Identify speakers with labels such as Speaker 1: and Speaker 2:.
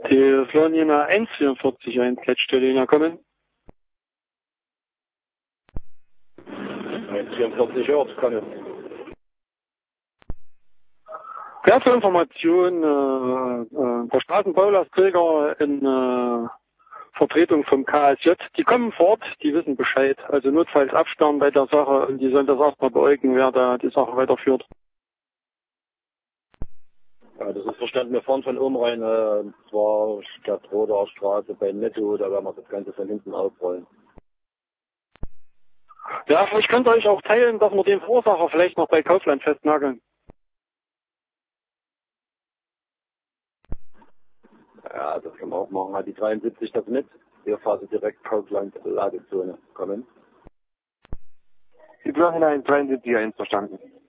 Speaker 1: Die Florina 144 1 letzte Linie kommen.
Speaker 2: 144 hört, kann ich.
Speaker 1: Ja, zur Information, der Straßenbaulastträger in Vertretung vom KSJ, die kommen fort, die wissen Bescheid. Also notfalls absperren bei der Sache und die sollen das erstmal beäugen, wer da die Sache weiterführt.
Speaker 2: Ja, das ist verstanden. Wir fahren von oben rein, zwar statt Roder Straße bei Netto, da werden wir das Ganze von hinten aufrollen.
Speaker 1: Ja, vielleicht könnt ihr euch auch teilen, dass wir den Verursacher vielleicht noch bei Kaufland festnageln.
Speaker 2: Ja, das können wir auch machen. Hat die 73 das mit? Wir fahren direkt Kaufland Ladezone. Kommen.
Speaker 3: Die Florina 1 73 1 verstanden.